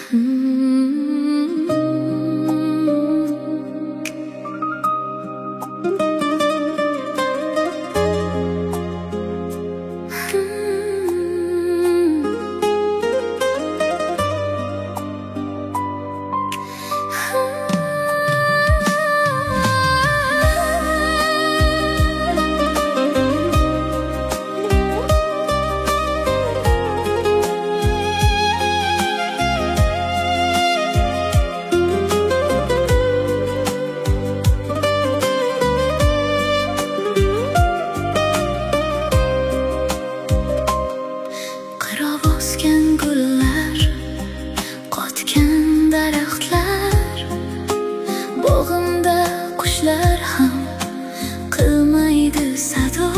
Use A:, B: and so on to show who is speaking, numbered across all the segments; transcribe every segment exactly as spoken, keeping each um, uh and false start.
A: Gullar, qotgan daraxtlar, bog'imda qushlar ham qilmaydi sado.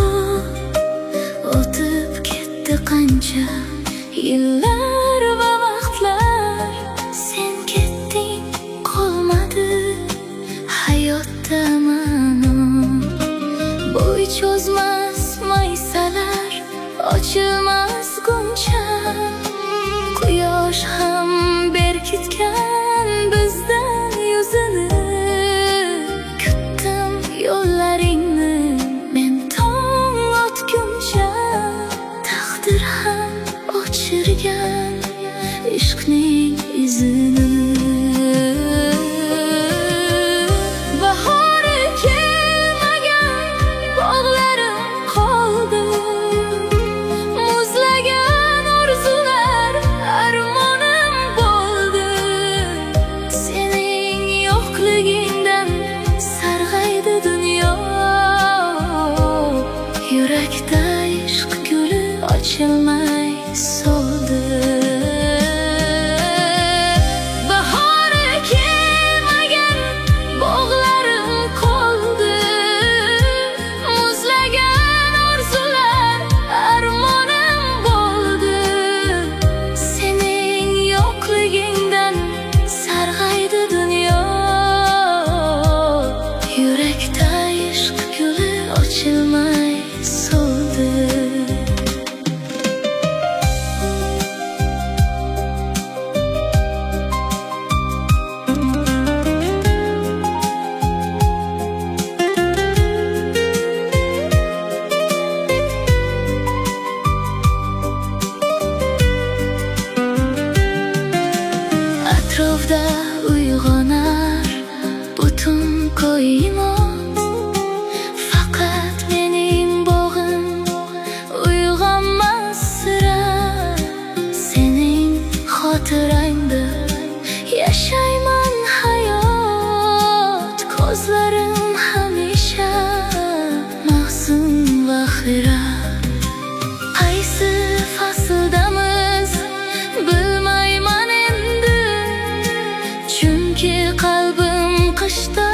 A: O'tib ketdi qancha yillar va vaqtlar, sen ketding qolmadi hayotda ma'no. Bo'y cho'zmas maysalar, ochilmas guncha, quyosh ham berkitgan bizdan yuzini. Kutdim yo'llaringni men tong otguncha, taqdir ham ochirgan ishqning izini. Bahori kelmagan bog'larim qoldi, muzlagan orzular armonim bo'ldi. Sening yo'qligingdan sarg'aydi dunyo, yurakda ishq guli ochilmay soldi. Bahori kelmagan bog'larim qoldi, muzlagan orzular armonim bo'ldi. Sening yo'qligingdan sarg'aydi dunyo, yurakda ishq guli ochilmay soldi. Atrofda uyg'onar butun koinot, faqat mening bog'im uyg'onmas sira. Sening xotirangda yashayman hayot, ko'zlarim hamisha mahzun va xira. Qaysi fasldamiz bilmayman endi, chunki qalbim qishda